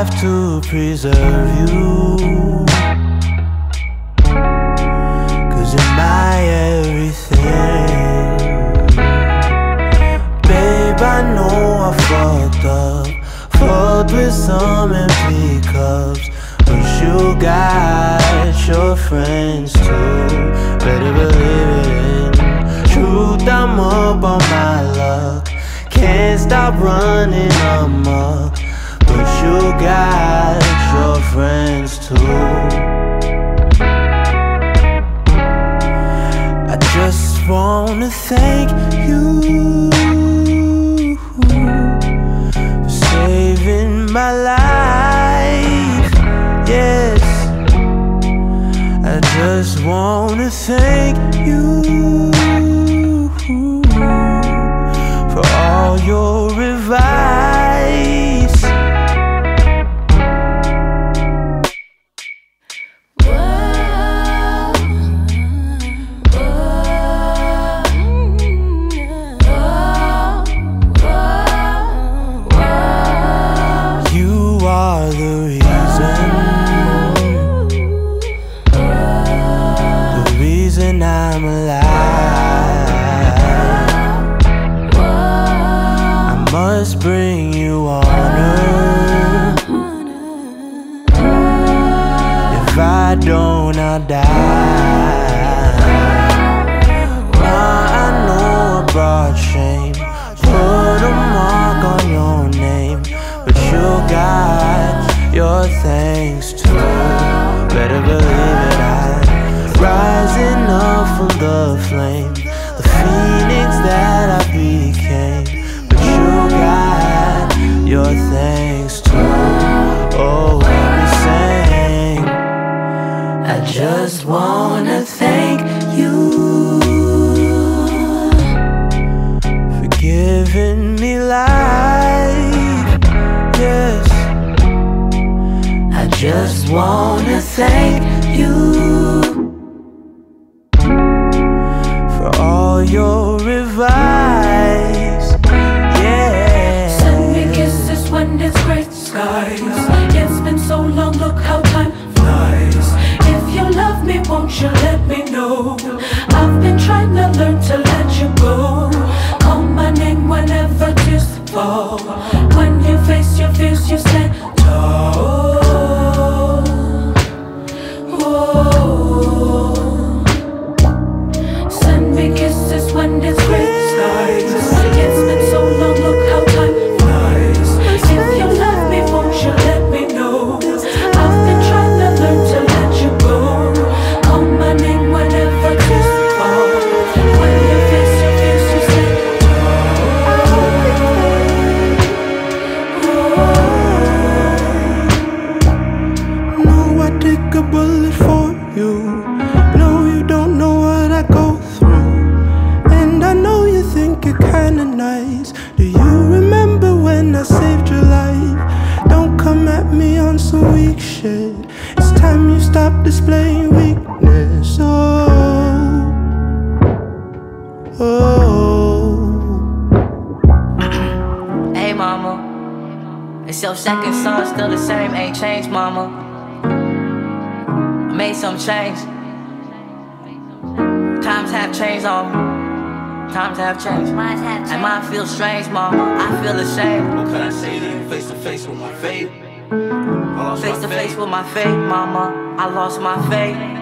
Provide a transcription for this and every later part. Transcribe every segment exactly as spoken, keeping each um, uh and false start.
have to preserve you, 'cause you're my everything. Babe, I know I fucked up, fucked with some empty cups, but you got your friends too. Better believe it. Truth, I'm up on my luck, can't stop running amok, but you got your friends too. I just wanna thank you for saving my life, yes. I just wanna thank you for all your advice. You are the reason, the reason I'm alive. I must bring you honor. If I don't, I'll die. Now I know I brought shame, put a mark on your name, but you got your thanks too. Better believe it, I'm rising up from the flame, the phoenix that I became, but you got your thanks too. Oh, let me sing. I just wanna thank you for giving me life, yes. I just wanna thank you for all your advice, yeah. Send me kisses when it's great skies. It's been so long, look how time flies. If you love me, won't you let me know? I've been trying to learn to let you go. Call my name whenever tears fall. When you face your fears, you stand tall. Whoa. Send me kisses when it's great skies. It's been so long, look how time flies. If you love me, won't you let me know? I've been trying to learn to let you go. Call my name whenever tears fall. When you face your fears, you stand tall. No, I take a bullet for you. No, you don't know what I go through, and I know you think you're kinda nice. Do you remember when I saved your life? Don't come at me on some weak shit. It's time you stop displaying weakness. Oh, oh. Hey mama, it's your second son, still the same, ain't changed mama. I made some change. Times have changed on me. Times have changed. Mine have And mine feels strange, mama. I feel ashamed. What could I say to you face to face with my fate? I lost Face my to faith. face with my fate, mama. I lost my faith.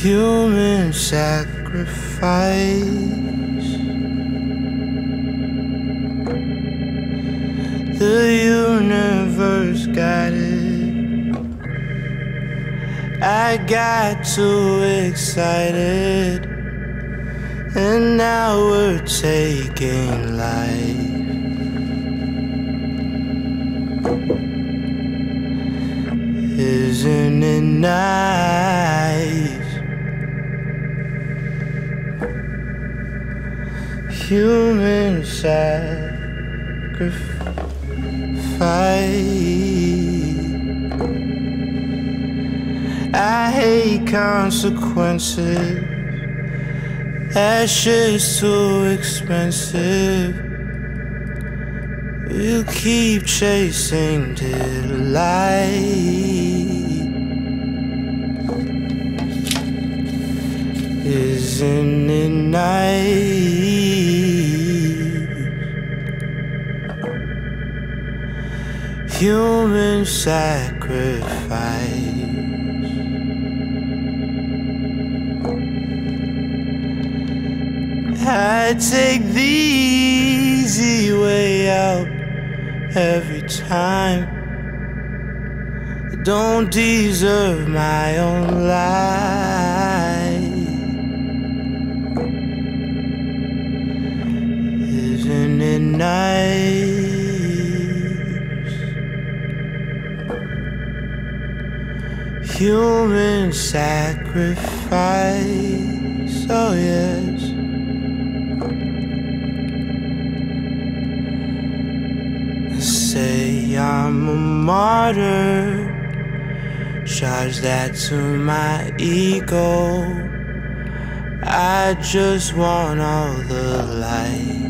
human sacrifice. The universe got it. I got too excited, and now we're taking life. Isn't it nice? Human sacrifice. I hate consequences. That shit's too expensive. We'll keep chasing delight. Isn't it nice? Human sacrifice. I take the easy way out every time. I don't deserve my own life. Isn't it nice? Human sacrifice, oh yes. Say I'm a martyr, charge that to my ego. I just want all the light.